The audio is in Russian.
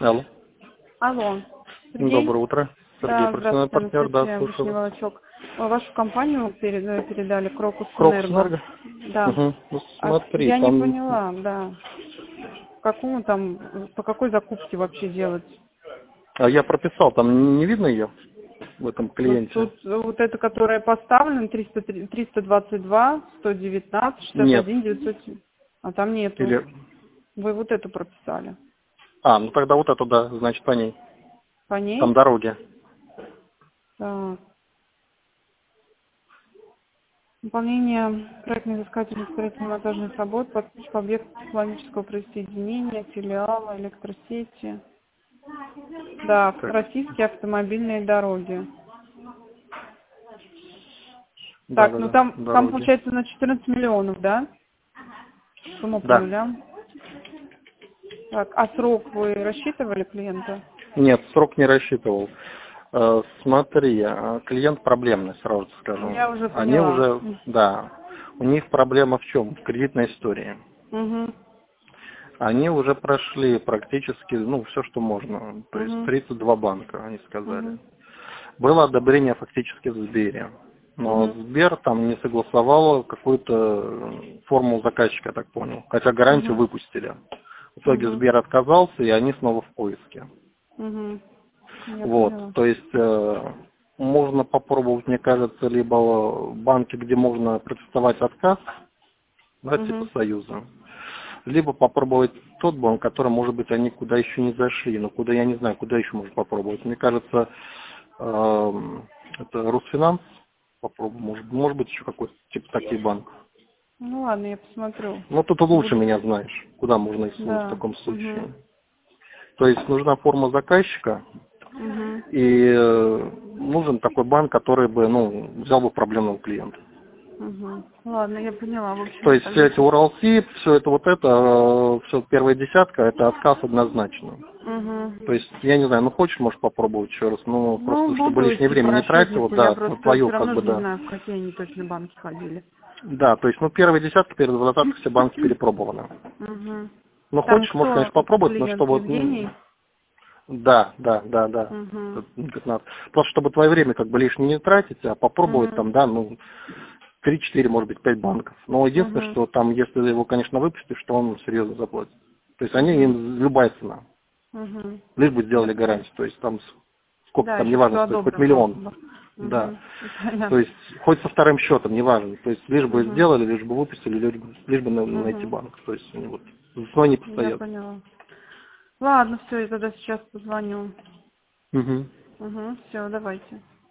Алло. Алло. Сергей? Доброе утро. Сергей, Да, профессиональный здравствуйте, партнер, да, Анастасия слушаю вас. Волочок. Вашу компанию передали Крокус Крокус Энерго. Энерго? Да. Угу. Ну, А смотри, я не там... поняла, да. Какому там, по какой закупке вообще делать? А я прописал, там не видно ее в этом Вот клиенте? тут вот это, которая поставлена, 322, 119, Нет. 61, 900. А там нету. Или... Вы вот эту прописали. А, ну тогда вот эту, да, значит, по ней. По Там ней? дороги. Так. Выполнение проектно-изыскательных строительно-монтажных работ, подключка объекта технологического присоединения, филиала, электросети. Да, Так, российские автомобильные дороги. Так, ну да-да-да, там дороги. получается на 14 миллионов, да? Сумма по Да. нулям. Так, а срок вы рассчитывали клиента? Нет, срок не рассчитывал. Смотри, клиент проблемный, сразу скажу. Я уже Они поняла. уже, да, у них проблема в чем? В кредитной истории. Угу. Они уже прошли практически, ну, все, что можно. То есть Угу. 32 банка, они сказали. Угу. Было одобрение фактически в Сбере. Но Угу. Сбер там не согласовал какую-то формулу заказчика, я так понял. Хотя гарантию Угу. выпустили. В итоге Угу. Сбер отказался, и они снова в поиске. Угу. Я Вот, поняла. то есть можно попробовать, мне кажется, либо банки, где можно протестовать отказ, да, типа Угу. Союза, либо попробовать тот банк, который, может быть, они куда еще не зашли, но куда, я не знаю, куда еще можно попробовать. Мне кажется, это Русфинанс, попробуем, может быть, еще какой-то, типа таких банков. Ну ладно, я посмотрю. Но тут лучше Буду. меня знаешь, куда можно идти в Да. таком Угу. случае. То есть нужна форма заказчика, Угу. и нужен такой банк, который бы, ну, взял бы проблемного клиента. Угу. Ладно, я поняла. В То общем, есть все тогда. эти Уралсиб, все это вот это, все первая десятка, это отказ однозначно. То Угу. есть, я не знаю, ну хочешь, можешь попробовать еще раз, ну Ну, просто, чтобы буду лишнее идти время по не тратил, расчетнику. Я да, просто твою, все как равно бы, же не да. знаю, в какие они точно банки ходили. Да, то есть, ну первая десятка, первая двадцатка, все банки перепробованы. Угу. Ну Там хочешь, можешь, кто конечно, попробовать, но клиент? чтобы, Евгений? да, да, да, да. Угу. 15. Просто чтобы твое время как бы лишнее не тратить, а попробовать Угу. там, да, ну, 3-4, может быть, 5 банков. Но единственное, Угу. что там, если его, конечно, выпустишь, что он серьезно заплатит. То есть они, Угу. им любая цена. Угу. Лишь бы Я сделали поняла. гарантию. То есть там сколько Да, там, еще неважно все стоит, хоть одобрим просто. миллион. Да. Угу. То Понятно. есть хоть со вторым счетом, неважно. То есть лишь бы Угу. сделали, лишь бы выпустили, лишь бы найти Угу. банк. То есть они вот но не Я постоят. поняла. Ладно, все, я тогда сейчас позвоню. Угу. Угу. Все, давайте.